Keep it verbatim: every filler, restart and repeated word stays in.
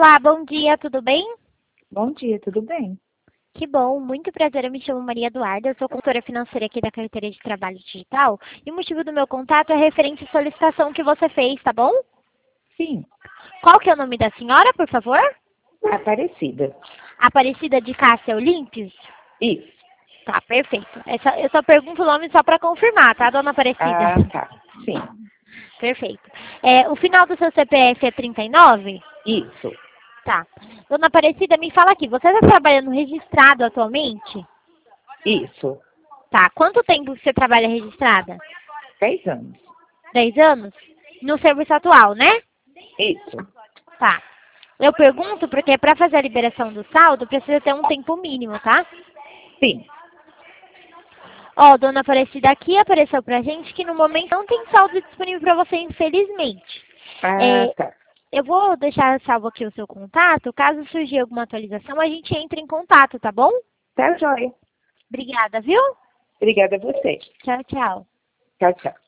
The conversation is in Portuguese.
Olá, bom dia, tudo bem? Bom dia, tudo bem? Que bom, muito prazer, eu me chamo Maria Eduarda, eu sou consultora financeira aqui da carteira de trabalho digital e o motivo do meu contato é referente à solicitação que você fez, tá bom? Sim, Qual que é o nome da senhora, por favor? Aparecida. Aparecida de Cássia Olímpios? Isso. Tá, perfeito. Essa, eu só pergunto o nome só para confirmar, tá, dona Aparecida? Ah, tá. Sim, Perfeito. É, o final do seu C P F é trinta e nove? isso. Tá. Dona Aparecida, me fala aqui, você está trabalhando registrado atualmente? Isso. Tá. Quanto tempo que você trabalha registrada? Dez anos. Dez anos? No serviço atual, né? Isso. Tá. Eu pergunto porque para fazer a liberação do saldo precisa ter um tempo mínimo, tá? Sim. Ó, dona Aparecida, aqui apareceu pra gente que no momento não tem saldo disponível para você, infelizmente. Ah, É, tá. eu vou deixar salvo aqui o seu contato. Caso surgir alguma atualização, a gente entra em contato, tá bom? Tá joia. Obrigada, viu? Obrigada a você. Tchau, tchau. Tchau, tchau.